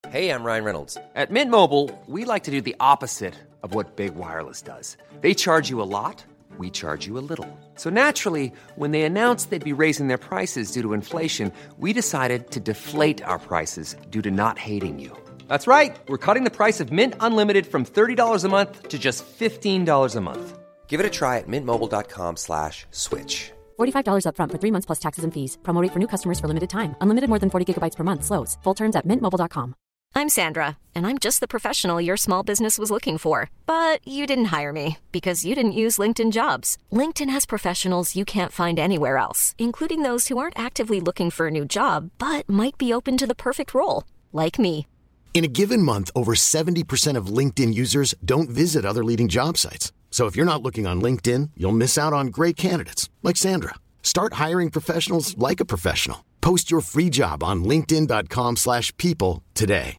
Hey, I'm Ryan Reynolds. At Mint Mobile, we like to do the opposite of what Big Wireless does. They charge you a lot, we charge you a little. So naturally, when they announced they'd be raising their prices due to inflation, we decided to deflate our prices due to not hating you. That's right. We're cutting the price of Mint Unlimited from $30 a month to just $15 a month. Give it a try at mintmobile.com/switch. $45 up front for 3 months plus taxes and fees. Promo rate for new customers for limited time. Unlimited more than 40 gigabytes per month. Slows full terms at mintmobile.com. I'm Sandra, and I'm just the professional your small business was looking for. But you didn't hire me because you didn't use LinkedIn Jobs. LinkedIn has professionals you can't find anywhere else, including those who aren't actively looking for a new job, but might be open to the perfect role, like me. In a given month, over 70% of LinkedIn users don't visit other leading job sites. So if you're not looking on LinkedIn, you'll miss out on great candidates like Sandra. Start hiring professionals like a professional. Post your free job on linkedin.com/people today.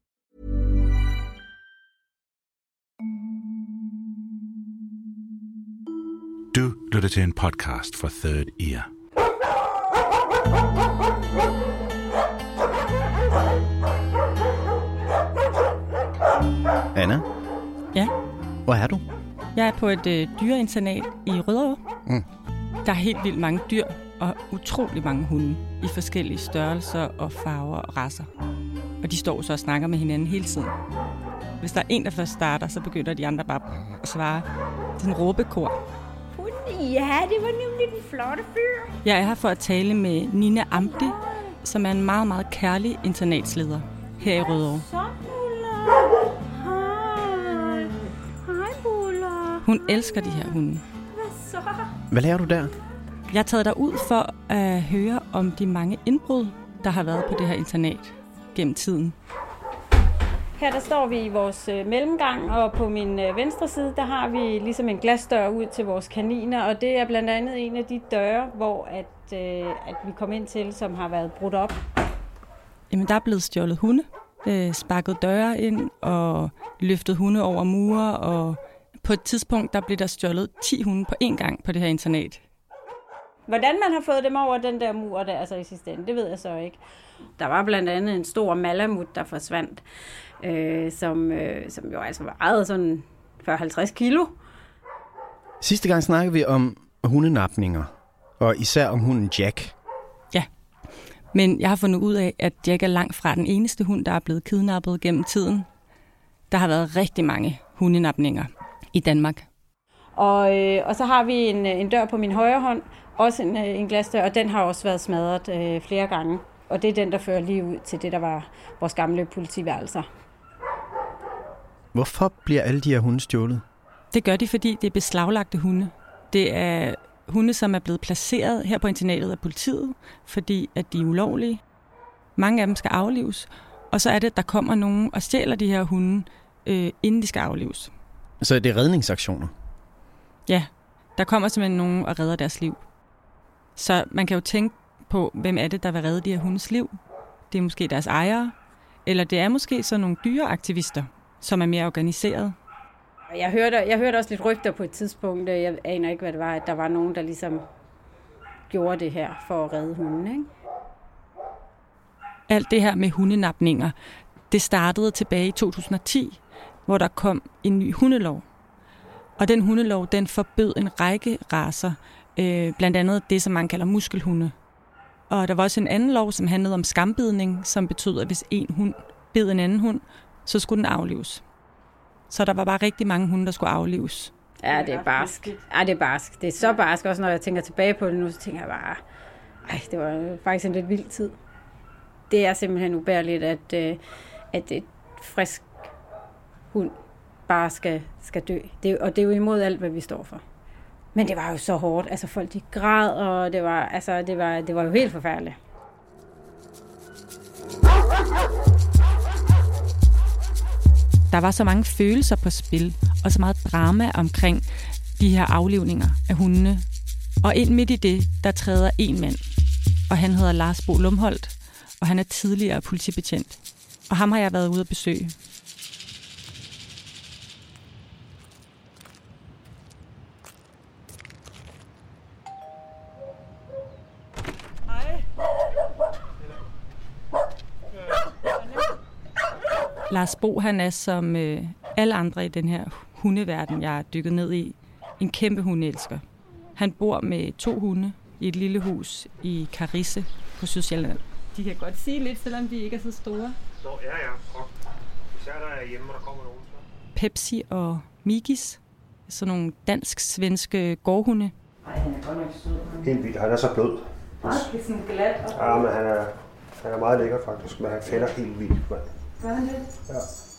Du lytter til en podcast fra Third Ear. Anna? Ja? Hvor er du? Jeg er på et dyreinternat i Rødovre. Der er helt vildt mange dyr og utrolig mange hunde i forskellige størrelser og farver og racer. Og de står så og snakker med hinanden hele tiden. Hvis der er en, der først starter, så begynder de andre bare at svare. Det er sådan en råbekor. Ja, det var nemlig den flotte fyr. Jeg er her for at tale med Nina Amdi, som er en meget, meget kærlig internatsleder her i Rødovre. Så, Buller. Hej, Buller. Hun elsker de her hunde. Hvad så? Hvad laver du der? Jeg er taget derud for at høre om de mange indbrud, der har været på det her internat gennem tiden. Her der står vi i vores mellemgang, og på min venstre side, der har vi ligesom en glasdør ud til vores kaniner, og det er blandt andet en af de døre, hvor at vi kom ind til, som har været brudt op. Jamen, der er blevet stjålet hunde, sparket døre ind og løftet hunde over mure, og på et tidspunkt, der blev der stjålet 10 hunde på én gang på det her internat. Hvordan man har fået dem over den der mur der, altså i sidste ende, det ved jeg så ikke. Der var blandt andet en stor malamut, der forsvandt, som jo altså vejede sådan 40-50 kilo. Sidste gang snakkede vi om hundenapninger, og især om hunden Jack. Ja, men jeg har fundet ud af, at Jack er langt fra den eneste hund, der er blevet kidnappet gennem tiden. Der har været rigtig mange hundenapninger i Danmark. Og så har vi en dør på min højre hånd, også en glasdør, og den har også været smadret flere gange. Og det er den, der fører lige ud til det, der var vores gamle politiværelser. Hvorfor bliver alle de her hunde stjålet? Det gør de, fordi det er beslaglagte hunde. Det er hunde, som er blevet placeret her på internatet af politiet, fordi at de er ulovlige. Mange af dem skal aflives, og så er det, at der kommer nogen og stjæler de her hunde, inden de skal aflives. Så det er redningsaktioner? Ja, der kommer simpelthen nogen og redder deres liv. Så man kan jo tænke på, hvem er det, der vil redde de her hundes liv. Det er måske deres ejere, eller det er måske så nogle dyreaktivister, som er mere organiseret. Jeg hørte også lidt rygter på et tidspunkt. Jeg aner ikke, hvad det var, at der var nogen, der ligesom gjorde det her for at redde hunden, ikke? Alt det her med hundenapninger, det startede tilbage i 2010, hvor der kom en ny hundelov. Og den hundelov, den forbød en række racer, blandt andet det, som man kalder muskelhunde. Og der var også en anden lov, som handlede om skambidning, som betød, at hvis en hund bed en anden hund, så skulle den aflives. Så der var bare rigtig mange hunde, der skulle aflives. Ja, det er barsk. Ja, det er barsk. Det er så barsk, også når jeg tænker tilbage på det nu, så tænker jeg bare, det var faktisk en lidt vild tid. Det er simpelthen ubærligt, at et frisk hund bare skal dø. Og det er jo imod alt, hvad vi står for. Men det var jo så hårdt. Altså folk de græd, og det var jo helt forfærdeligt. Der var så mange følelser på spil, og så meget drama omkring de her aflivninger af hundene. Og ind midt i det, der træder en mand, og han hedder Lars Bo Lumholdt, og han er tidligere politibetjent. Og ham har jeg været ude at besøge. Lars Bo, han er som alle andre i den her hundeverden, jeg er dykket ned i, en kæmpe hundeelsker. Han bor med 2 hunde i et lille hus i Karisse på Sydsjælland. De kan godt sige lidt, selvom de ikke er så store. Ja. Og især der er hjemme, der kommer nogen. Pepsi og Migis, sådan nogle dansk-svenske gårdhunde. Ej, han er godt nok sød. Helt vildt. Han er så blød. Det er sådan glat. Ja, men han er meget lækker faktisk, men han fælder helt vildt. Gør han det? Ja.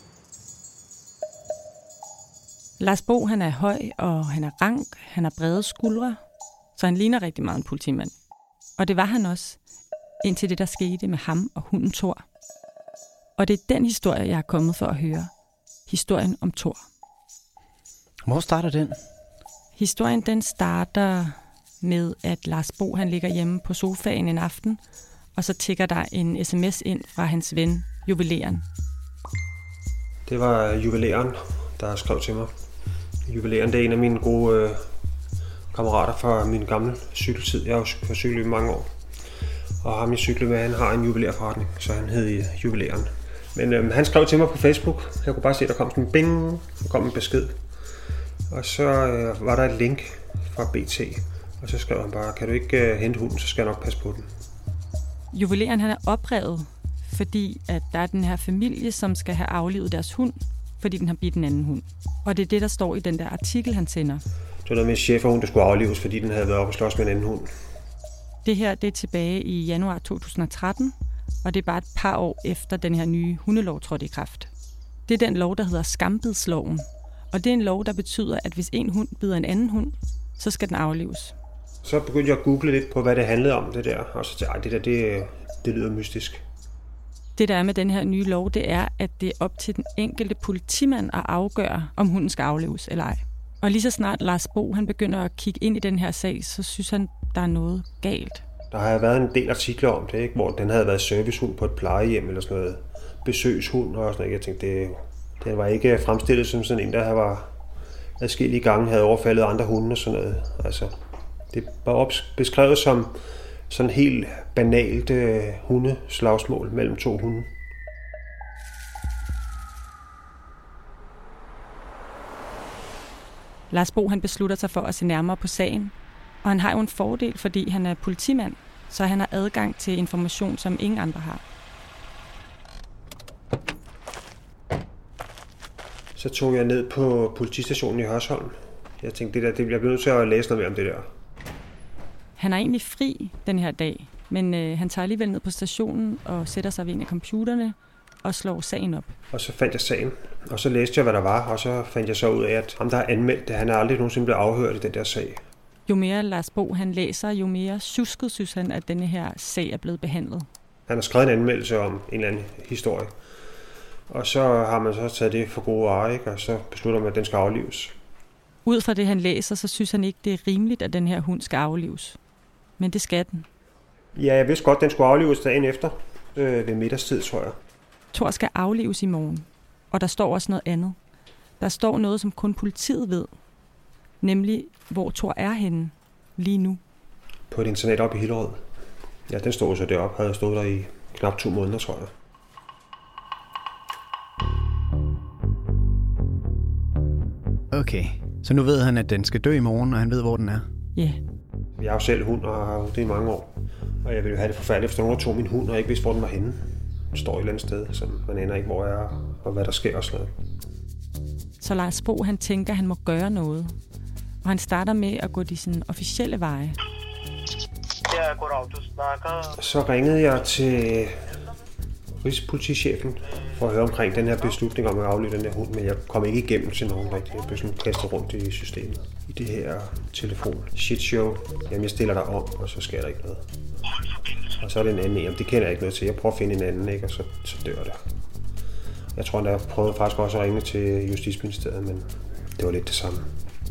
Lars Bo, han er høj, og han er rank, han har brede skuldre, så han ligner rigtig meget en politimand. Og det var han også, indtil det, der skete med ham og hunden Thor. Og det er den historie, jeg er kommet for at høre. Historien om Thor. Hvor starter den? Historien den starter med, at Lars Bo han ligger hjemme på sofaen en aften, og så tikker der en sms ind fra hans ven, juveleren. Det var juveleren, der skrev til mig. Juveleren, det er en af mine gode kammerater fra min gamle cykeltid. Jeg har jo cyklet i mange år. Og ham jeg cyklede med, han har en juvelerforretning, så han hed juveleren. Men han skrev til mig på Facebook. Jeg kunne bare se, at der kom sådan en bing, der kom en besked. Og så var der et link fra BT, og så skrev han bare, kan du ikke hente hunden, så skal jeg nok passe på den. Juveleren han er oprevet, fordi at der er den her familie, som skal have aflivet deres hund, fordi den har bidt en anden hund. Og det er det, der står i den der artikel, han sender. Det var noget med en cheferhund, der skulle aflives, fordi den havde været oppe og slås med en anden hund. Det her det er tilbage i januar 2013, og det er bare et par år efter den her nye hundelov trådte i kraft. Det er den lov, der hedder skambidsloven. Og det er en lov, der betyder, at hvis en hund bider en anden hund, så skal den aflives. Så begyndte jeg at google lidt på, hvad det handlede om, det der. Og så tænkte jeg, det lyder mystisk. Det, der er med den her nye lov, det er, at det er op til den enkelte politimand at afgøre, om hunden skal aflives eller ej. Og lige så snart Lars Bo han begynder at kigge ind i den her sag, så synes han, der er noget galt. Der har været en del artikler om det, ikke? Hvor den havde været servicehund på et plejehjem eller sådan noget. Besøgshund og sådan noget. Jeg tænkte, det var ikke fremstillet som sådan en, der var adskillige gange havde overfaldet andre hunde og sådan noget. Altså, det var beskrevet som sådan helt banalt hundeslagsmål mellem 2 hunde. Lars Bo han beslutter sig for at se nærmere på sagen, og han har jo en fordel, fordi han er politimand, så han har adgang til information, som ingen andre har. Så tog jeg ned på politistationen i Hørsholm. Jeg tænkte, jeg bliver nødt til at læse noget mere om det der. Han er egentlig fri den her dag, men han tager alligevel ned på stationen og sætter sig ved en af computerne og slår sagen op. Og så fandt jeg sagen, og så læste jeg, hvad der var, og så fandt jeg så ud af, at ham, der har anmeldt det, han er aldrig nogensinde blevet afhørt i den der sag. Jo mere Lars Bo han læser, jo mere tjusket synes han, at denne her sag er blevet behandlet. Han har skrevet en anmeldelse om en eller anden historie, og så har man så taget det for gode varer, ikke? Og så beslutter man, at den skal aflives. Ud fra det, han læser, så synes han ikke, det er rimeligt, at den her hund skal aflives. Men det skal den. Ja, jeg vidste godt, at den skulle aflives dagen efter, ved middagstid, tror jeg. Thor skal aflives i morgen, og der står også noget andet. Der står noget, som kun politiet ved, nemlig hvor Thor er henne lige nu. På et internat oppe i Hillerød. Ja, den stod så deroppe, havde stået der i knap 2 måneder, tror jeg. Okay, så nu ved han, at den skal dø i morgen, og han ved, hvor den er? Ja. Yeah. Jeg har jo selv hund, og har jo det i mange år. Og jeg ville jo have det forfærdeligt, hvis nogen tog min hund, og ikke vidste, hvor den var henne. Den står et eller andet sted, så man aner ikke, hvor jeg er, og hvad der sker og sådan noget. Så Lars Bo, han tænker, at han må gøre noget. Og han starter med at gå de sådan officielle veje. Så ringede jeg til rigspolitichefen for at høre omkring den her beslutning om at aflive den her hund, men jeg kom ikke igennem til nogen rigtigt. Jeg blev sådan kastet rundt i systemet. I det her telefon shit show. Jamen, jeg stiller dig om, og så sker der ikke noget. Og så er det en anden. Jamen, det kender jeg ikke noget til. Jeg prøver at finde en anden, ikke? Og så dør det. Jeg tror, jeg prøvede faktisk også at ringe til Justitsministeriet, men det var lidt det samme.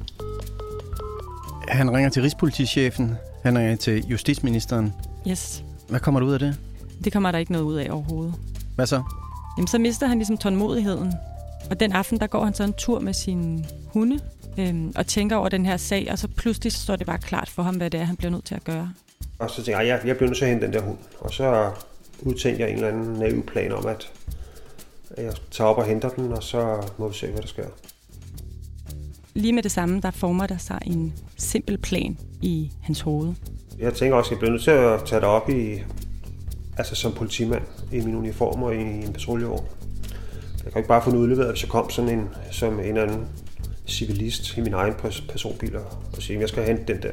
Han ringer til rigspolitichefen. Han ringer til justitsministeren. Yes. Hvad kommer der ud af det? Det kommer der ikke noget ud af overhovedet. Hvad så? Jamen, så mister han ligesom tålmodigheden. Og den aften, der går han så en tur med sin hunde og tænker over den her sag, og så pludselig står det bare klart for ham, hvad det er, han bliver nødt til at gøre. Og så tænker jeg bliver nødt til at hente den der hund. Og så udtænkte jeg en eller anden naiv plan om, Jeg tager op og henter den, og så må vi se, hvad der sker. Lige med det samme, der former der sig en simpel plan i hans hoved. Jeg tænker også, at jeg bliver nødt til at tage det op som politimand i min uniform og i en patruljevogn. Jeg kan ikke bare få den udleveret, hvis jeg kom som en anden civilist i min egen personbil og sige, at jeg skal hente den der.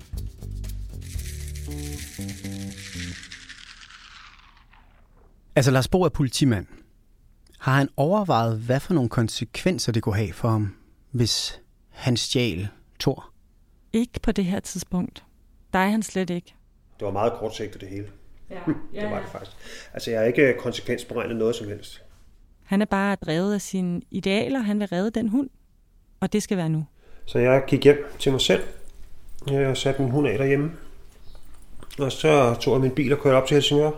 Altså Lars Bo er politimand. Har han overvejet, hvad for nogle konsekvenser det kunne have for ham, hvis han stjal Thor? Ikke på det her tidspunkt. Der er han slet ikke. Det var meget kortsigtet det hele. Ja. Det var det faktisk. Altså jeg har ikke konsekvensberegnet noget som helst. Han er bare drevet af sine idealer. Han vil redde den hund. Og det skal være nu. Så jeg gik hjem til mig selv. Jeg satte min hund af derhjemme. Og så tog jeg min bil og kørte op til Helsingør.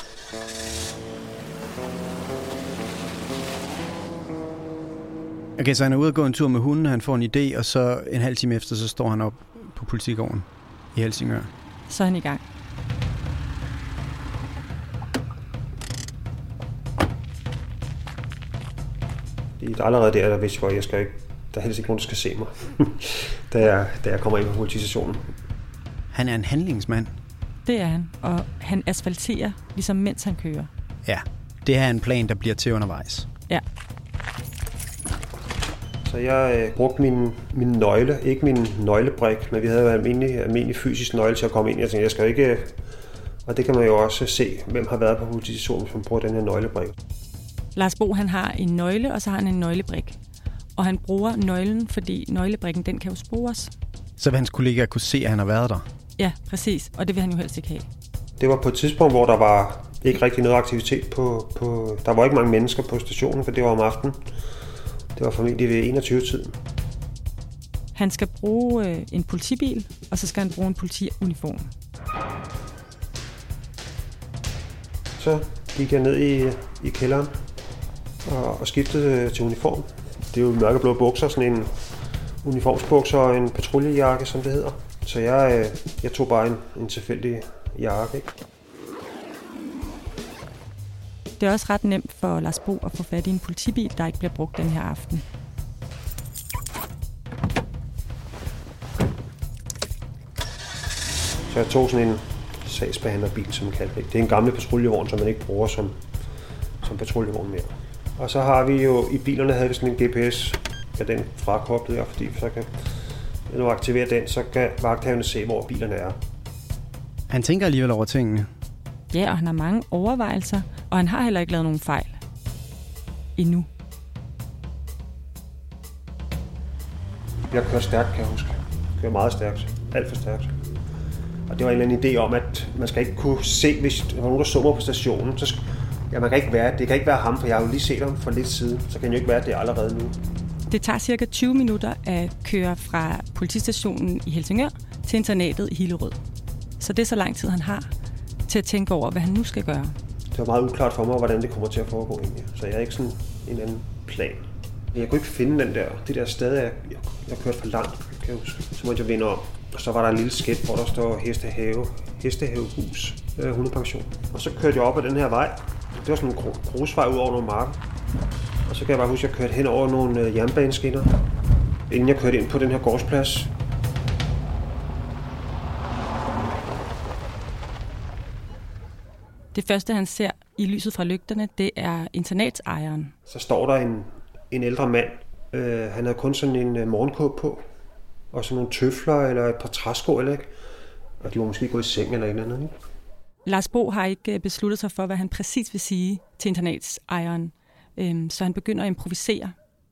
Okay, så han er ude og gå en tur med hunden, han får en idé, og så en halv time efter, så står han op på politigården i Helsingør. Så er han i gang. Allerede der vidste jeg, at jeg skal ikke, der er helst ikke nogen, der skal se mig, da jeg kommer ind på politistationen. Han er en handlingsmand. Det er han, og han asfalterer, ligesom mens han kører. Ja, det her er en plan, der bliver til undervejs. Ja. Så jeg brugte min nøgle, ikke min nøglebrik, men vi havde almindelig fysisk nøgle til at komme ind. Jeg tænkte, jeg skal ikke, og det kan man jo også se, hvem har været på politistationen, som bruger den her nøglebrik. Lars Bo, han har en nøgle, og så har han en nøglebrik. Og han bruger nøglen, fordi nøglebrikken, den kan jo spores. Så vil hans kollegaer kunne se, at han har været der? Ja, præcis. Og det vil han jo helst ikke have. Det var på et tidspunkt, hvor der var ikke rigtig noget aktivitet på der var ikke mange mennesker på stationen, for det var om aftenen. Det var formentlig ved 21-tiden. Han skal bruge en politibil, og så skal han bruge en politiuniform. Så gik jeg ned i kælderen og skiftede til uniform. Det er jo mørkeblå bukser, sådan en uniformsbukser og en patruljejakke, som det hedder. Så jeg tog bare en tilfældig jakke, ikke? Det er også ret nemt for Lars Bo at få fat i en politibil, der ikke bliver brugt den her aften. Så jeg tog sådan en sagsbehandlerbil, som man kalder det. Det er en gammel patruljevogn, som man ikke bruger som patruljevogn mere. Og så har vi jo, i bilerne havde vi sådan en GPS, ja, den frakoblede jeg, fordi så kan når jeg aktiverer den, så kan vagthavende se, hvor bilerne er. Han tænker alligevel over tingene. Ja, og han har mange overvejelser, og han har heller ikke lavet nogen fejl. Endnu. Jeg kører stærkt, kan jeg huske. Jeg kører meget stærkt. Alt for stærkt. Og det var en eller anden idé om, at man skal ikke kunne se, hvis der var nogen, der så mig på stationen. Så man kan ikke være, det kan ikke være ham, for jeg har jo lige set ham for lidt siden. Så kan det jo ikke være, at det er allerede nu. Det tager cirka 20 minutter at køre fra politistationen i Helsingør til internatet i Hillerød. Så det er så lang tid, han har til at tænke over, hvad han nu skal gøre. Det var meget uklart for mig, hvordan det kommer til at foregå egentlig. Så jeg har ikke sådan en anden plan. Jeg kunne ikke finde det der sted, jeg kørte for langt, kan jeg huske. Så måtte jeg vende om. Og så var der en lille skilt, hvor der står Hestehavehus, hundepension. Og så kørte jeg op ad den her vej. Det var sådan en grusvej ud over nogle marker. Og så kan jeg bare huske, at jeg kørte hen over nogle jernbaneskinner, inden jeg kørte ind på den her gårdsplads. Det første, han ser i lyset fra lygterne, det er internatsejeren. Så står der en ældre mand. Han havde kun sådan en morgenkåbe på, og sådan nogle tøfler eller et par træsko, eller ikke? Og de var måske gået i seng eller et eller andet, ikke? Lars Bo har ikke besluttet sig for, hvad han præcis vil sige til internatsejeren, så han begynder at improvisere.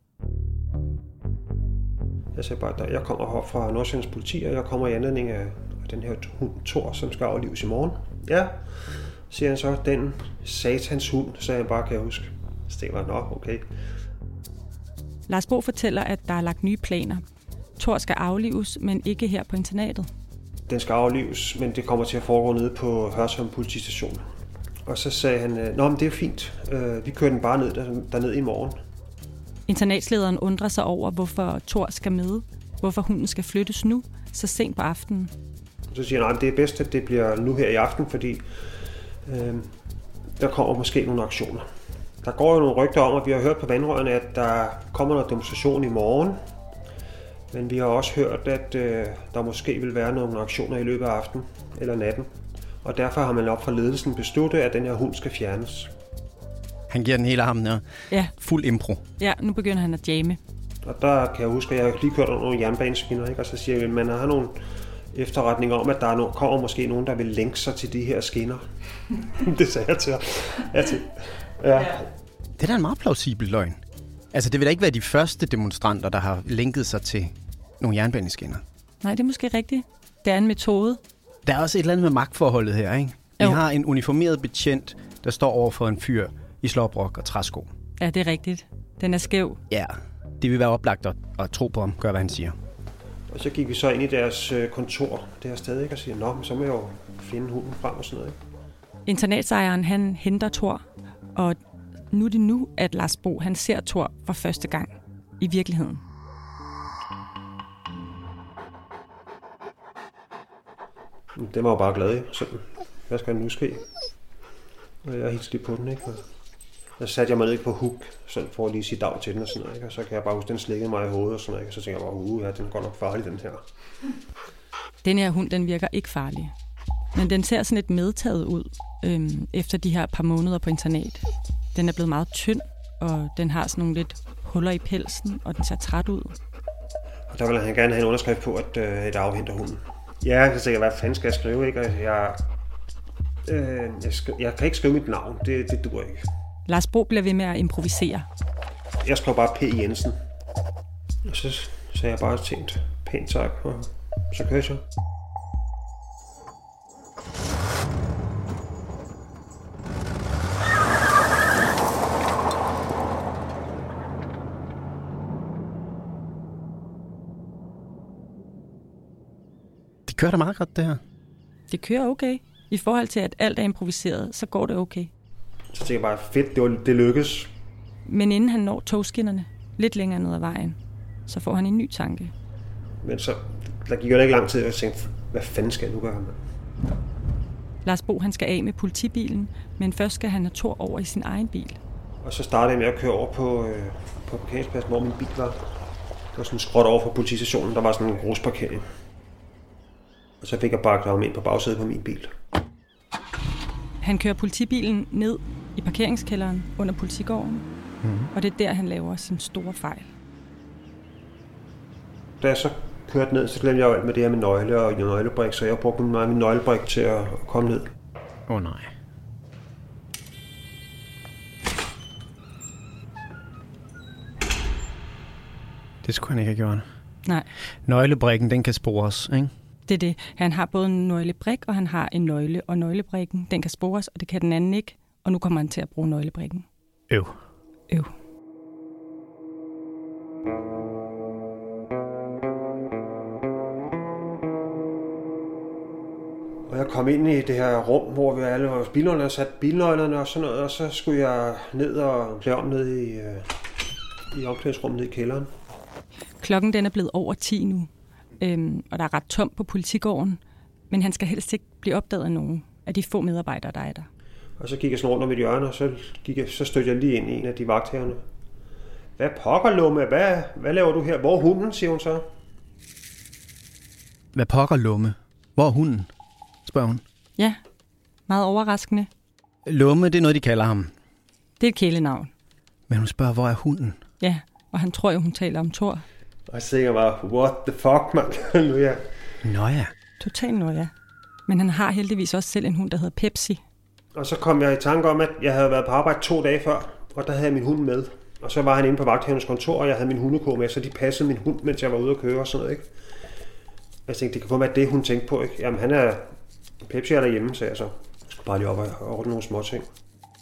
Jeg sagde bare, at jeg kommer her fra Nordsjællands politi, og jeg kommer i anledning af den her hund Thor, som skal aflives i morgen. Ja, siger han så, den satans hund, sagde han bare, kan jeg huske. Så det var nok okay. Lars Bo fortæller, at der er lagt nye planer. Thor skal aflives, men ikke her på internatet. Den skal aflives, men det kommer til at foregå nede på Hørsholm politistation. Og så sagde han, nå, men det er fint. Vi kører den bare ned derned i morgen. Internatslederen undrer sig over, hvorfor Thor skal med. Hvorfor hunden skal flyttes nu, så sent på aftenen. Så siger han, nej, det er bedst, at det bliver nu her i aften, fordi der kommer måske nogle aktioner. Der går jo nogle rygter om, at vi har hørt på vandrørene, at der kommer noget demonstration i morgen. Men vi har også hørt, at der måske vil være nogle aktioner i løbet af aftenen eller natten. Og derfor har man op fra ledelsen besluttet, at den her hund skal fjernes. Han giver den hele armen her. Ja. Fuld impro. Ja, nu begynder han at jamme. Og der kan jeg huske, at jeg har lige kørt over nogle jernbaneskinner, ikke? Og så siger jeg, at man har nogle efterretninger om, at der kommer måske nogen, der vil lænke sig til de her skinner. Det sagde jeg til. Ja. Det er da en meget plausibel løgn. Altså, det vil da ikke være de første demonstranter, der har lænket sig til nogle jernbaneskinner. Nej, det er måske rigtigt. Det er en metode. Der er også et eller andet med magtforholdet her, ikke? Vi Jo. har en uniformeret betjent, der står over for en fyr i slåbrok og træsko. Ja, det er rigtigt. Den er skæv. Ja, det vil være oplagt at tro på ham, gør hvad han siger. Og så gik vi så ind i deres kontor, det her sted, ikke? Og siger, nå, men så må jeg jo finde hunden frem og sådan noget, ikke? Internatsejeren, han henter Thor, og nu er det nu, at Lars Bo, han ser Thor for første gang i virkeligheden. Det var jo bare glad i. Sådan, hvad skal der nu ske? Og jeg hilste lige på den, ikke? Og så satte jeg mig ned på huk, sådan for at lige sige dag til den og sådan noget, ikke? Og så kan jeg bare huske, den slikkede mig i hovedet og sådan noget, ikke? Og så tænker jeg bare, ja, den går nok farlig, den her. Den her hund, den virker ikke farlig. Men den ser sådan lidt medtaget ud efter de her par måneder på internat. Den er blevet meget tynd, og den har sådan nogle lidt huller i pelsen, og den ser træt ud. Og der vil han gerne have en underskrift på, at et afhenter hunden. Ja, så tænker jeg, hvad fanden skal jeg skrive, ikke? Og jeg kan ikke skrive mit navn, det duer ikke. Lars Bo bliver ved med at improvisere. Jeg skrev bare P. Jensen. Og så sagde jeg bare tænkt, pænt tak, og så kører jeg så. Det kører da meget godt, det her. Det kører okay. I forhold til, at alt er improviseret, så går det okay. Så tænker jeg bare, fedt, det lykkes. Men inden han når togskinnerne, lidt længere ned ad vejen, så får han en ny tanke. Men så, der gik jo ikke lang tid, og jeg tænkte, hvad fanden skal jeg nu gøre, mand? Lars Bo, han skal af med politibilen, men først skal han have Thor over i sin egen bil. Og så startede jeg med at køre over på parkeringspladsen, hvor min bil var. Det var sådan skråt over for politistationen, der var sådan en grusparkering. Og så fik jeg bare klaret mig ind på bagsædet på min bil. Han kører politibilen ned i parkeringskælderen under politigården, og det er der, han laver sin store fejl. Da jeg så kørte ned, så glemte jeg jo alt med det her med nøgle og nøglebrik, så jeg brugte min nøglebrik til at komme ned. Nej. Det skulle han ikke have gjort. Nej. Nøglebrikken, den kan spores, ikke? Det er det. Han har både en nøglebrik, og han har en nøgle, og nøglebrikken, den kan spores, og det kan den anden ikke. Og nu kommer han til at bruge nøglebrikken. Øv. Og jeg kom ind i det her rum, hvor vi alle var bilnøglerne og satte bilnøglerne og sådan noget, og så skulle jeg ned og klæde om ned i omklædningsrummet ned i kælderen. Klokken den er blevet over 10 nu, og der er ret tomt på politigården, men han skal helst ikke blive opdaget af nogen af de få medarbejdere, der er der. Og så gik jeg sådan rundt om et hjørne, og så stødte jeg lige ind i en af de vagthaverne. Hvad pokker, Lumme? Hvad laver du her? Hvor er hunden, siger hun så. Hvad pokker, Lumme? Hvor er hunden? Spørger hun. Ja, meget overraskende. Lumme, det er noget, de kalder ham. Det er et kælenavn. Men hun spørger, hvor er hunden? Ja, og han tror jo, hun taler om Thor. Og så tænker jeg bare, what the fuck, mand? Nu ja. Nå ja. Totalt nå ja. Men han har heldigvis også selv en hund, der hedder Pepsi. Og så kom jeg i tanke om, at jeg havde været på arbejde 2 dage før, og der havde jeg min hund med. Og så var han inde på vagthavernes kontor, og jeg havde min hundekur med, så de passede min hund, mens jeg var ude at køre og sådan noget, ikke? Jeg tænkte, det kan få være det, hun tænkte på, ikke? Jamen, Pepsi er derhjemme, sagde jeg så. Jeg skulle bare lige op og ordne nogle små ting.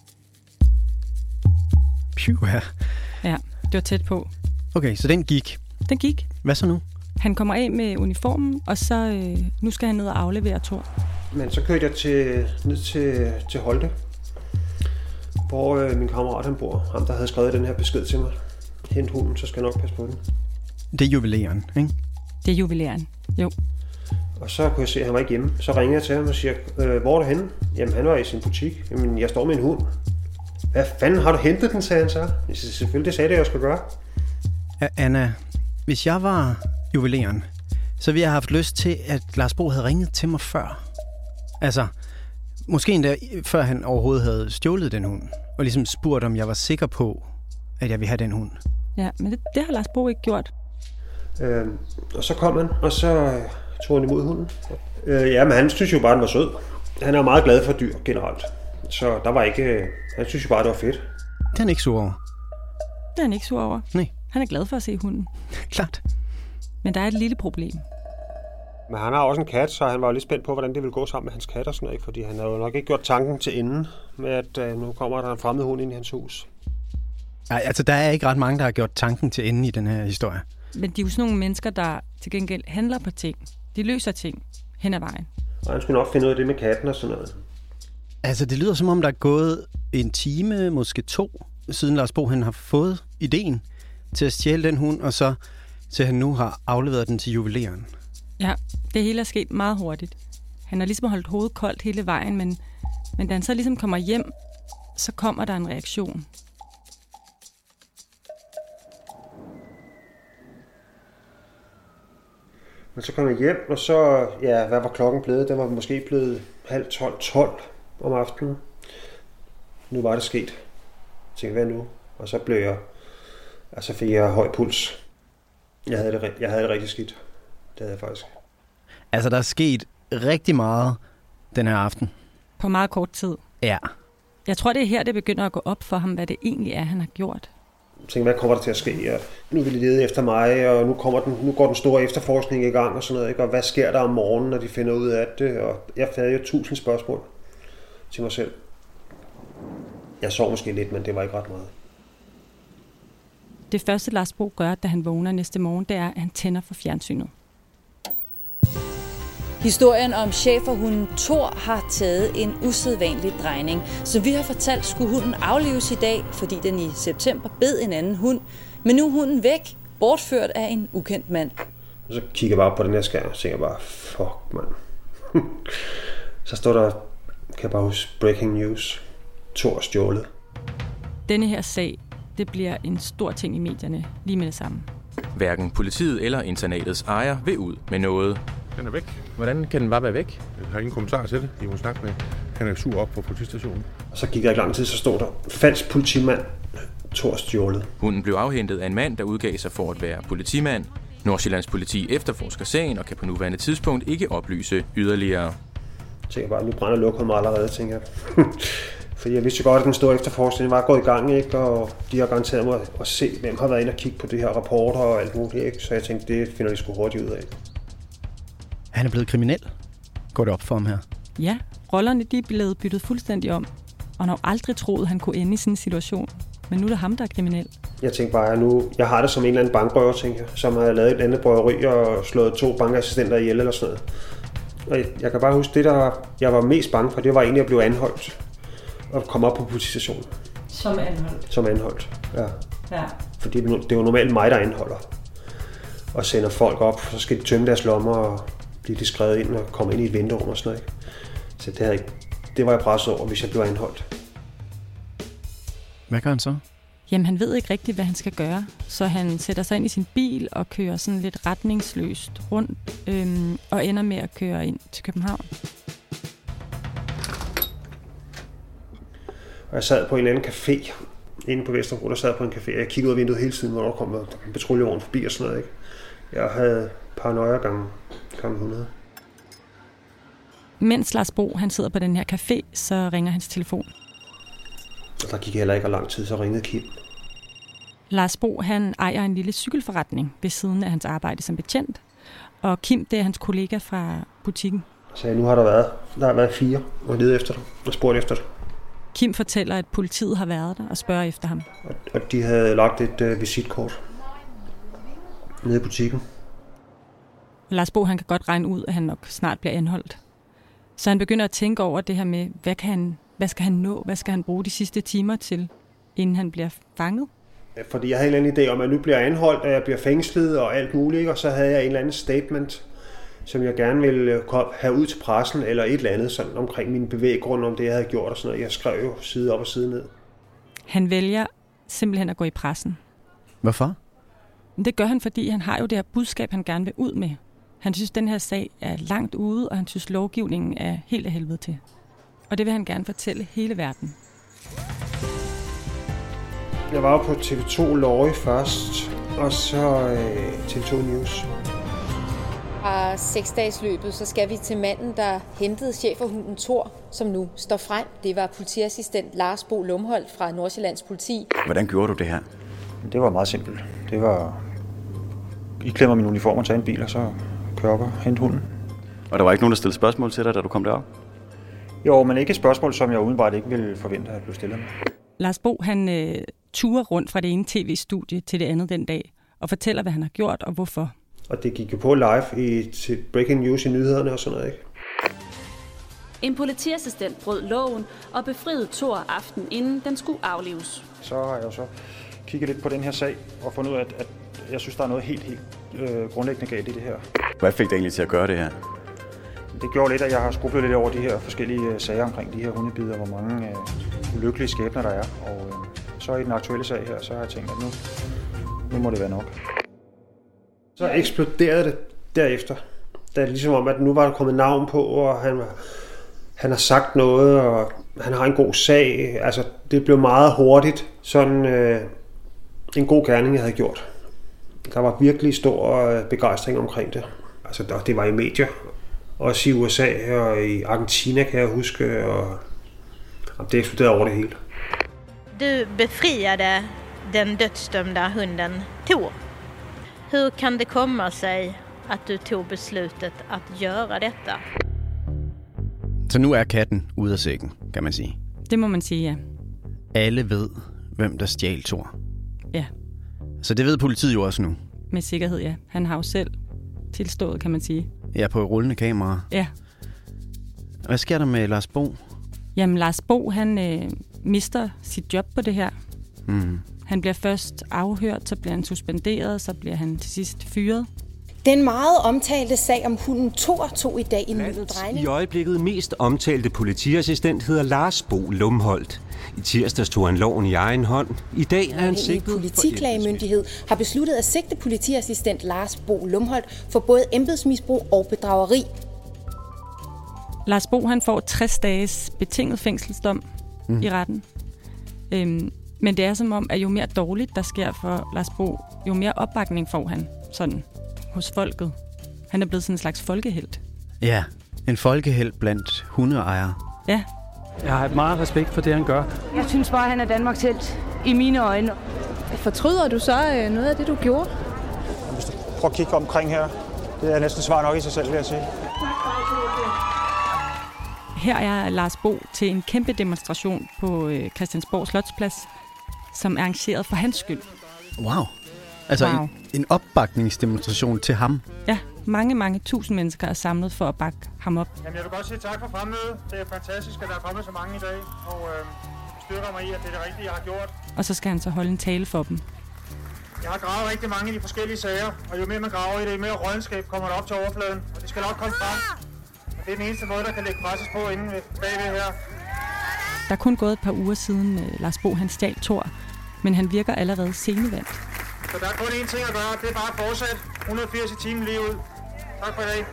Pjuha. Ja, det var tæt på. Okay, så den gik. Den gik. Hvad så nu? Han kommer af med uniformen, og så nu skal han ned og aflevere Thor. Men så kørte jeg ned til Holte, hvor min kammerat han bor. Ham, der havde skrevet den her besked til mig. Hent hunden, så skal jeg nok passe på den. Det er juveleren, ikke? Det er juveleren, jo. Og så kunne jeg se, at han var ikke hjemme. Så ringer jeg til ham og siger, hvor er du henne? Jamen, han var i sin butik. Jamen, jeg står med en hund. Hvad fanden har du hentet den, sagde han så. Selvfølgelig, det sagde det, jeg skulle gøre. Ja, Anna, hvis jeg var juveleren, så ville jeg have haft lyst til, at Lars Bo havde ringet til mig før. Altså, måske endda før han overhovedet havde stjålet den hund, og ligesom spurgt, om jeg var sikker på, at jeg ville have den hund. Ja, men det har Lars Bo ikke gjort. Og så kom han, og så tog han imod hunden. Ja, men han synes jo bare, den var sød. Han er meget glad for dyr generelt. Så der var ikke... Han synes jo bare, det var fedt. Det er han ikke sur over. Det er han ikke sur over. Nej. Han er glad for at se hunden. Klart. Men der er et lille problem. Men han har også en kat, så han var jo lidt spændt på, hvordan det ville gå sammen med hans kat og sådan noget. Fordi han havde jo nok ikke gjort tanken til enden med, at nu kommer der en fremmed hund ind i hans hus. Nej, altså der er ikke ret mange, der har gjort tanken til enden i den her historie. Men de er jo sådan nogle mennesker, der til gengæld handler på ting. De løser ting hen ad vejen. Og han skulle nok finde ud af det med katten og sådan noget. Altså det lyder som om, der er gået en time, måske 2, siden Lars Bo han har fået ideen til at stjæle den hund, og så til han nu har afleveret den til juveleren. Ja, det hele er sket meget hurtigt. Han har ligesom holdt hovedet koldt hele vejen, men da han så ligesom kommer hjem, så kommer der en reaktion. Men så kom jeg hjem, og så, ja, hvad var klokken blevet? Den var måske blevet 11:30 om aftenen. Nu var det sket. Jeg tænkte, hvad nu? Og så blev jeg, altså fik jeg høj puls. Jeg havde det rigtig skidt. Det havde jeg faktisk. Altså der er sket rigtig meget den her aften. På meget kort tid. Ja. Jeg tror, det er her, det begynder at gå op for ham, hvad det egentlig er, han har gjort. Jeg tænkte, hvad kommer der til at ske? Og nu vil de lede efter mig, og nu går den store efterforskning i gang og sådan noget. Ikke? Og hvad sker der om morgenen, når de finder ud af det? Og jeg havde jo 1000 spørgsmål til mig selv. Jeg sov måske lidt, men det var ikke ret meget. Det første, Lars Bo gør, da han vågner næste morgen, det er, at han tænder for fjernsynet. Historien om schæferhunden Thor har taget en usædvanlig drejning. Som vi har fortalt, skulle hunden aflives i dag, fordi den i september bed en anden hund. Men nu er hunden væk, bortført af en ukendt mand. Og så kigger jeg bare på den her skærm og tænker bare, fuck mand. Så står der, kan jeg bare huske, breaking news. Thor stjålet. Denne her sag, det bliver en stor ting i medierne lige med det samme. Hverken politiet eller internatets ejer vil ud med noget. Den er væk. Hvordan kan den bare være væk? Jeg har ingen kommentar til det. I må snakke med. Han er sur op på politistationen. Og så gik der ikke lang tid, så stod der, falsk politimand, Thor stjålet. Hunden blev afhentet af en mand, der udgav sig for at være politimand. Nordsjællands politi efterforsker sagen og kan på nuværende tidspunkt ikke oplyse yderligere. Jeg tænker bare, nu brænder lukket mig allerede, tænker jeg. Fordi jeg vidste jo godt, at den store efterforskning var gået i gang, ikke? Og de har garanteret mig at se, hvem har været inde og kigge på det her rapporter og alt muligt, ikke? Så jeg tænkte, det finder de sgu hurtigt ud af. Han er blevet kriminel. Går det op for ham her? Ja, rollerne de er blevet byttet fuldstændig om. Og han har aldrig troet, han kunne ende i sådan en situation. Men nu er det ham, der er kriminel. Jeg tænkte bare, jeg har det som en eller anden bankrøver, tænker jeg, som har lavet et andet røveri og slået 2 bankassistenter ihjel eller sådan noget. Og jeg kan bare huske, det der jeg var mest bange for, det var egentlig at blive anholdt. Og komme op på politistationen. Som anholdt? Som anholdt, ja. Ja. Fordi det er jo normalt mig, der anholder. Og sender folk op, så skal de tømme deres lommer og blive skrevet ind og komme ind i et venterum og sådan noget. Så det var jeg presset over, hvis jeg blev anholdt. Hvad gør han så? Jamen, han ved ikke rigtigt, hvad han skal gøre. Så han sætter sig ind i sin bil og kører sådan lidt retningsløst rundt og ender med at køre ind til København. Og jeg sad på en eller anden café inde på Vesterbro, der sad på en café, og jeg kiggede ud af vinduet hele tiden, hvor der kom en patruljevogn forbi og sådan noget, ikke? Jeg havde paranoia gange 100. Mens Lars Bo han sidder på den her café, så ringer hans telefon. Og der gik heller ikke lang tid, så ringede Kim. Lars Bo han ejer en lille cykelforretning ved siden af hans arbejde som betjent. Og Kim, det er hans kollega fra butikken. Så nu har der har været 4 og ledet efter dig og spurgt efter dig. Kim fortæller, at politiet har været der og spørger efter ham. Og de havde lagt et visitkort nede i butikken. Lars Bo han kan godt regne ud, at han nok snart bliver anholdt. Så han begynder at tænke over det her med, hvad skal han nå? Hvad skal han bruge de sidste timer til, inden han bliver fanget? Fordi jeg havde en eller anden idé om, at nu bliver jeg anholdt, og jeg bliver fængslet og alt muligt. Og så havde jeg en eller anden statement, som jeg gerne ville have ud til pressen, eller et eller andet sådan, omkring mine bevæggrunde, om det, jeg havde gjort og sådan noget. Jeg skrev jo side op og side ned. Han vælger simpelthen at gå i pressen. Hvorfor? Det gør han, fordi han har jo det her budskab, han gerne vil ud med. Han synes, den her sag er langt ude, og han synes, lovgivningen er helt af helvede til. Og det vil han gerne fortælle hele verden. Jeg var på TV2 Lorry først, og så TV2 News. Fra 6-dagsløbet, så skal vi til manden, der hentede cheferhunden Thor, som nu står frem. Det var politiassistent Lars Bo Lumholdt fra Nordsjællands politi. Hvordan gjorde du det her? Det var meget simpelt. Det var, I klemmer min uniform og tager en bil, og så kører op og hente hunden. Og der var ikke nogen, der stillede spørgsmål til dig, da du kom derop? Jo, men ikke et spørgsmål, som jeg umiddelbart ikke ville forvente at blive stillet. Lars Bo, han turer rundt fra det ene tv-studie til det andet den dag, og fortæller, hvad han har gjort og hvorfor. Og det gik jo på live til breaking news i nyhederne og sådan noget, ikke? En politiassistent brød loven og befriede Thor aften inden den skulle aflives. Så har jeg jo så kigget lidt på den her sag og fundet ud af, at jeg synes, der er noget helt grundlæggende galt i det her. Hvad fik dig egentlig til at gøre det her? Det gjorde lidt, at jeg har skrublet lidt over de her forskellige sager omkring de her hundebider, hvor mange ulykkelige skæbner der er. Og så i den aktuelle sag her, så har jeg tænkt, at nu må det være nok. Så eksploderede det derefter. Det er ligesom om, at nu var der kommet navn på, og han har sagt noget, og han har en god sag. Altså, det blev meget hurtigt sådan en god gerning, jeg havde gjort. Der var virkelig stor begejstring omkring det. Altså, det var i medier. Også i USA og i Argentina, kan jeg huske, og det eksploderede over det hele. Du befriade den dödsdömda hunden Thor. Hur kan det komma sig att du tog beslutet att göra detta? Så nu er katten ude af sækken, kan man sige. Det må man sige, ja. Alle ved, hvem der stjal Thor. Ja. Så det ved politiet jo også nu. Med sikkerhed, ja. Han har jo selv tilstået, kan man sige. Ja, på rullende kamera. Ja. Hvad sker der med Lars Bo? Jamen, Lars Bo, han mister sit job på det her. Mm. Han bliver først afhørt, så bliver han suspenderet, så bliver han til sidst fyret. Den meget omtalte sag om hunden Thor tog i dag en ny drejning. I øjeblikket mest omtalte politiassistent hedder Lars Bo Lumholdt. I tirsdags tog han loven i egen hånd. I dag er han sigtet. Politiklagemyndighed har besluttet at sigte politiassistent Lars Bo Lumholdt for både embedsmisbrug og bedrageri. Lars Bo, han får 60 dages betinget fængselsdom i retten. Men det er som om, at jo mere dårligt der sker for Lars Bo, jo mere opbakning får han sådan hos folket. Han er blevet sådan en slags folkehelt. Ja, en folkehelt blandt hundeejere. Ja. Jeg har meget respekt for det, han gør. Jeg synes bare, han er Danmarks helt i mine øjne. Fortryder du så noget af det, du gjorde? Hvis du prøver at kigge omkring her, det er næsten svar nok i sig selv, vil jeg sige. Her er Lars Bo til en kæmpe demonstration på Christiansborg Slotsplads, som er arrangeret for hans skyld. Wow. Altså en opbakningsdemonstration til ham. Ja, mange tusind mennesker er samlet for at bakke ham op. Jamen, jeg vil godt sige tak for fremmødet. Det er fantastisk, at der er kommet så mange i dag, og styrker mig i, at det er det rigtige, jeg har gjort. Og så skal han så holde en tale for dem. Jeg har gravet rigtig mange i de forskellige sager, og jo mere man graver i det, jo mere rådenskab kommer der op til overfladen, og det skal nok komme frem. Og det er den eneste måde, der kan lægge presses på inde bagved her. Der er kun gået et par uger siden Lars Bo han stjal Thor, men han virker allerede scenevandt. Så der er kun én ting at gøre, det er bare at fortsætte 180 i timen lige ud. Tak for i dag.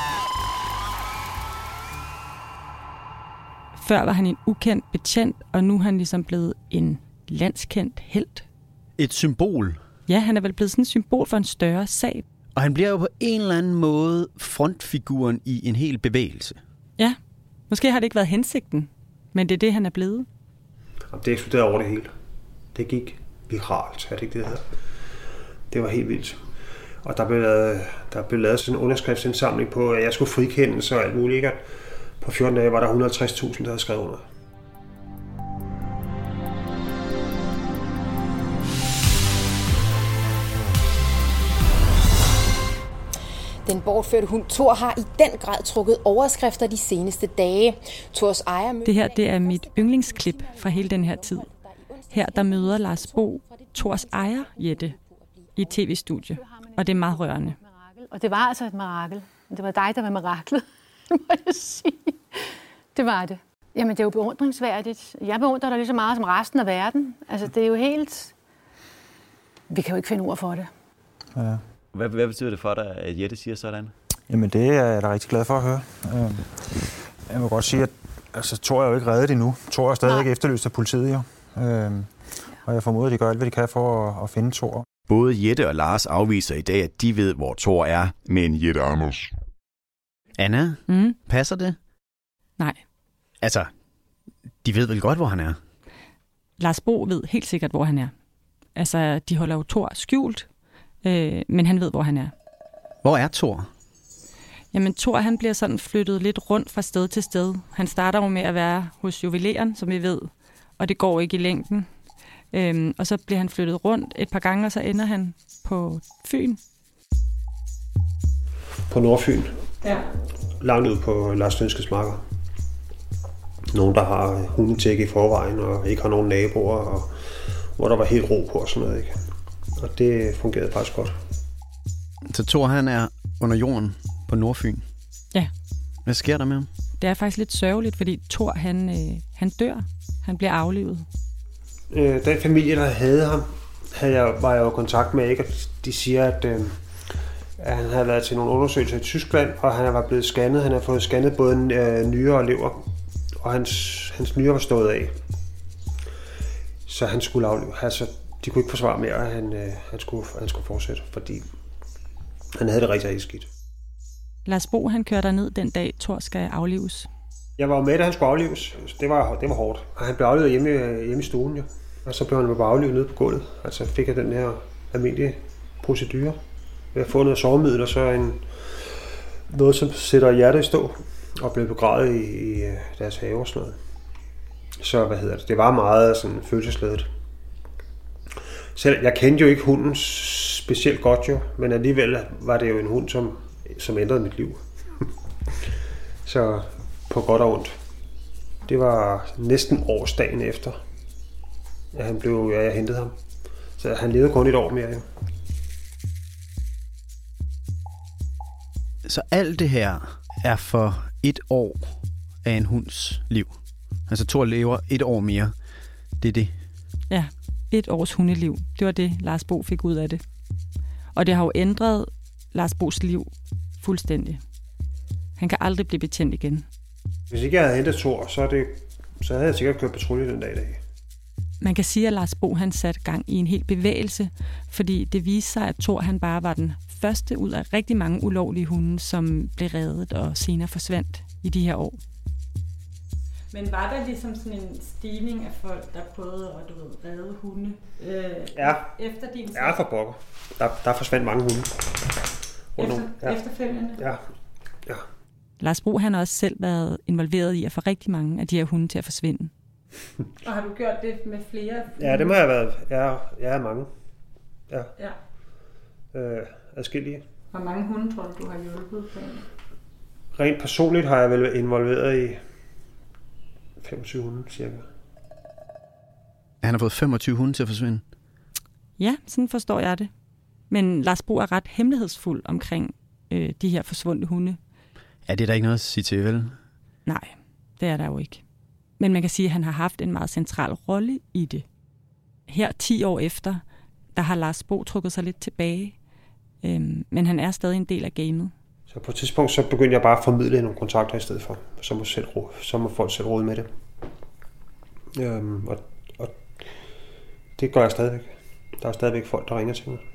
Før var han en ukendt betjent, og nu er han ligesom blevet en landskendt helt. Et symbol. Ja, han er vel blevet sådan et symbol for en større sag. Og han bliver jo på en eller anden måde frontfiguren i en hel bevægelse. Ja, måske har det ikke været hensigten, men det er det, han er blevet. Det eksploderede over det hele. Det gik viralt, er det ikke det her? Det var helt vildt. Og der blev lavet sådan en underskriftsindsamling på, at jeg skulle frikendes og alt muligt. Ikke? På 14 dage var der 150.000, der havde skrevet under. Den bortførte hund Thor har i den grad trukket overskrifter de seneste dage. Thors ejer... Det her, det er mit yndlingsklip fra hele den her tid. Her der møder Lars Bo Thors ejer, Jette, i et tv-studie. Og det er meget rørende. Og det var altså et mirakel. Det var dig, der var miraklet, må jeg sige. Det var det. Jamen, det er jo beundringsværdigt. Jeg beundrer dig lige så meget som resten af verden. Altså, det er jo helt... Vi kan jo ikke finde ord for det. Ja. Hvad betyder det for dig, at Jette siger sådan? Jamen, det er jeg da rigtig glad for at høre. Jeg må godt sige, at Thor er jo ikke reddet endnu. Thor er stadig ikke efterlyst af politiet, jo. Og jeg formoder, at de gør alt, hvad de kan for at finde Thor. Både Jette og Lars afviser i dag, at de ved, hvor Thor er, men Jette og Anders. Anna, passer det? Nej. Altså, de ved vel godt, hvor han er? Lars Bo ved helt sikkert, hvor han er. Altså, de holder jo Thor skjult, men han ved, hvor han er. Hvor er Thor? Jamen, Thor han bliver sådan flyttet lidt rundt fra sted til sted. Han starter jo med at være hos juveleren, som vi ved, og det går ikke i længden. Og så bliver han flyttet rundt et par gange, og så ender han på Fyn. På Nordfyn? Ja. Langt ud på Lars Lønskes marker. Nogen, der har hundetæk i forvejen, og ikke har nogen naboer, og hvor der var helt ro på og sådan noget, ikke? Og det fungerede faktisk godt. Så Thor, han er under jorden på Nordfyn? Ja. Hvad sker der med ham? Det er faktisk lidt sørgeligt, fordi Thor, han dør. Han bliver aflivet. Den familie, der havde ham, var jeg jo i kontakt med, ikke? Og de siger, at han havde været til nogle undersøgelser i Tyskland, og han var blevet scannet. Han har fået scannet både nyre og lever, og hans nyre var stået af. Så han skulle aflive. Altså, de kunne ikke forsvare mere, at han skulle fortsætte, fordi han havde det rigtig, rigtig skidt. Lars Bo, han kører ned den dag, Thor skal aflives. Jeg var med, da han skulle aflives. Det var hårdt. Og han blev aflivet hjemme i stuen, jo. Og så blev han bare aflivet nede på gulvet. Altså fik jeg den her almindelige procedure. Jeg har fået noget sovemiddel, og så noget, som sætter hjertet i stå, og blev begravet i deres have og sådan noget. Så det var meget sådan følelsesladet. Selv, jeg kendte jo ikke hunden specielt godt jo, men alligevel var det jo en hund, som ændrede mit liv. Så på godt og ondt. Det var næsten årsdagen efter, at jeg hentede ham. Så han levede kun et år mere jo. Så alt det her er for et år af en hunds liv? Altså Thor lever et år mere. Det er det? Ja, et års hundeliv. Det var det, Lars Bo fik ud af det. Og det har jo ændret Lars Bos liv fuldstændig. Han kan aldrig blive betjent igen. Hvis ikke jeg havde hentet Thor, så havde jeg sikkert kørt patrulje den dag i dag. Man kan sige, at Lars Bo han satte gang i en hel bevægelse, fordi det viste sig, at Thor han bare var den første ud af rigtig mange ulovlige hunde, som blev reddet og senere forsvandt i de her år. Men var der ligesom sådan en stigning af folk, der prøvede at redde hunde efter din tid? Ja, for pokker. Der forsvandt mange hunde. Efterfølgende? Ja. Lars Bo han har også selv været involveret i at få rigtig mange af de her hunde til at forsvinde. Og har du gjort det med flere? Ja, det må jeg have været. Jeg er mange. Ja. Adskillige. Hvor mange hunde tror du har hjulpet på? Rent personligt har jeg vel været involveret i 25 hunde cirka. Han har fået 25 hunde til at forsvinde? Ja, sådan forstår jeg det. Men Lars Bo er ret hemmelighedsfuld omkring de her forsvundne hunde. Ja, det er der ikke noget at sige til, vel? Nej, det er der jo ikke. Men man kan sige, at han har haft en meget central rolle i det. Her 10 år efter, der har Lars Bo trukket sig lidt tilbage. Men han er stadig en del af gamet. Så på et tidspunkt, så begyndte jeg bare at formidle nogle kontakter i stedet for. Så må folk selv råde med det. Og det gør jeg stadigvæk. Der er stadigvæk folk, der ringer til mig.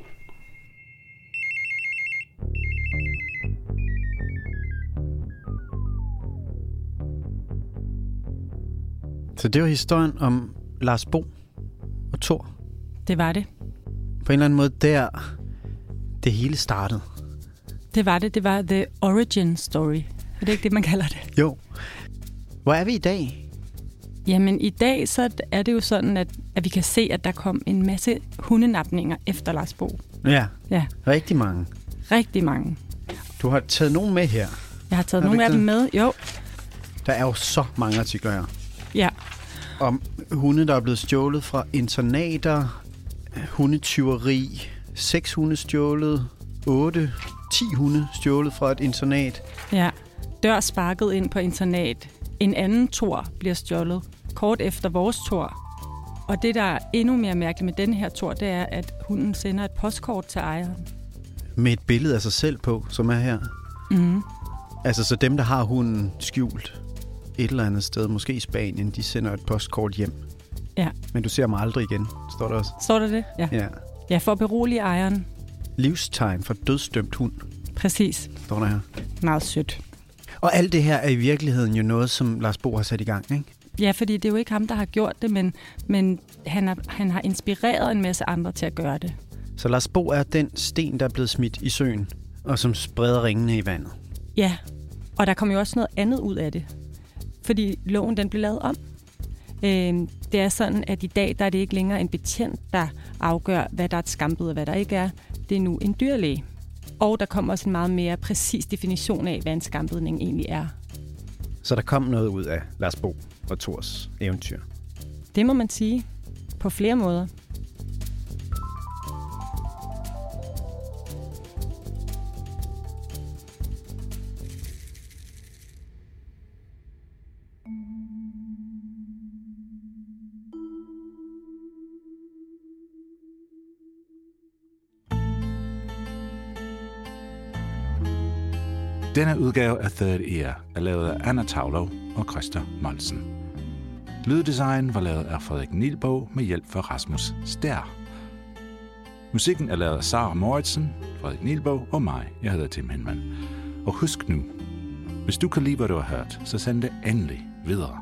Så det var historien om Lars Bo og Thor. Det var det. På en eller anden måde der, det hele startede. Det var det. Det var the origin story. Er det ikke det, man kalder det? Jo. Hvor er vi i dag? Jamen i dag så er det jo sådan, at vi kan se, at der kom en masse hundenapninger efter Lars Bo. Ja. Ja. Rigtig mange. Rigtig mange. Du har taget nogen med her. Jeg har taget nogle af dem med, jo. Der er jo så mange artikler her. Ja. Om hunde, der er blevet stjålet fra internater, hundetyveri, 6 hunde stjålet, 10 hunde stjålet fra et internat. Ja, dør sparket ind på internat, En anden Thor bliver stjålet kort efter vores Thor. Og det, der er endnu mere mærkeligt med den her Thor, det er, at hunden sender et postkort til ejeren. Med et billede af sig selv på, som er her. Mm. Altså, så dem, der har hunden skjult et eller andet sted, måske i Spanien, de sender et postkort hjem. Ja. Men du ser mig aldrig igen, står der også. Står der det? Ja. Ja, for at berolige ejeren. Livstegn for dødsdømt hund. Præcis. Står der her. Meget sødt. Og alt det her er i virkeligheden jo noget, som Lars Bo har sat i gang, ikke? Ja, fordi det er jo ikke ham, der har gjort det, men han har inspireret en masse andre til at gøre det. Så Lars Bo er den sten, der er blevet smidt i søen, og som spreder ringene i vandet. Ja, og der kom jo også noget andet ud af det. Fordi loven, den blev lavet om. Det er sådan, at i dag, der er det ikke længere en betjent, der afgør, hvad der er et skambid og hvad der ikke er. Det er nu en dyrlæge. Og der kommer også en meget mere præcis definition af, hvad en skambidning egentlig er. Så der kom noget ud af Lars Bo og Thors eventyr? Det må man sige. På flere måder. Denne udgave af Third Ear er lavet af Anna Tavlov og Christer Monsen. Lyddesign var lavet af Frederik Nielbo med hjælp fra Rasmus Stær. Musikken er lavet af Sara Moritzen, Frederik Nielbo og mig. Jeg hedder Tim Henman. Og husk nu, hvis du kan lide, hvad du har hørt, så send det endelig videre.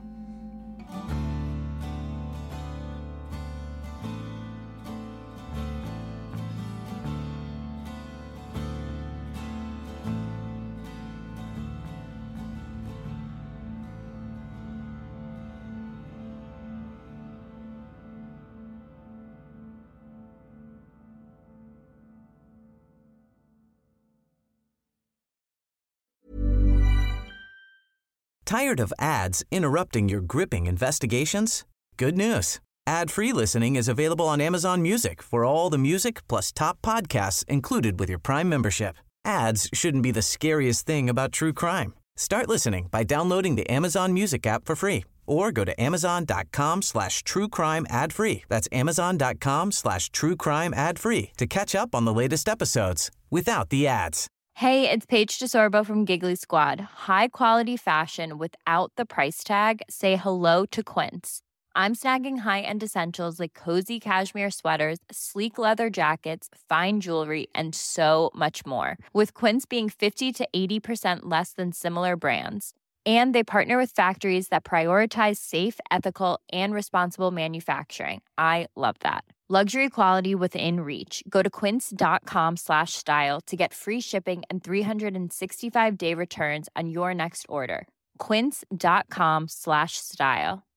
Tired of ads interrupting your gripping investigations? Good news. Ad-free listening is available on Amazon Music for all the music plus top podcasts included with your Prime membership. Ads shouldn't be the scariest thing about true crime. Start listening by downloading the Amazon Music app for free or go to amazon.com/truecrime ad-free. That's amazon.com/truecrime ad-free to catch up on the latest episodes without the ads. Hey, it's Paige DeSorbo from Giggly Squad. High quality fashion without the price tag. Say hello to Quince. I'm snagging high-end essentials like cozy cashmere sweaters, sleek leather jackets, fine jewelry, and so much more. With Quince being 50 to 80% less than similar brands. And they partner with factories that prioritize safe, ethical, and responsible manufacturing. I love that. Luxury quality within reach. Go to quince.com/style to get free shipping and 365-day returns on your next order. Quince.com/style.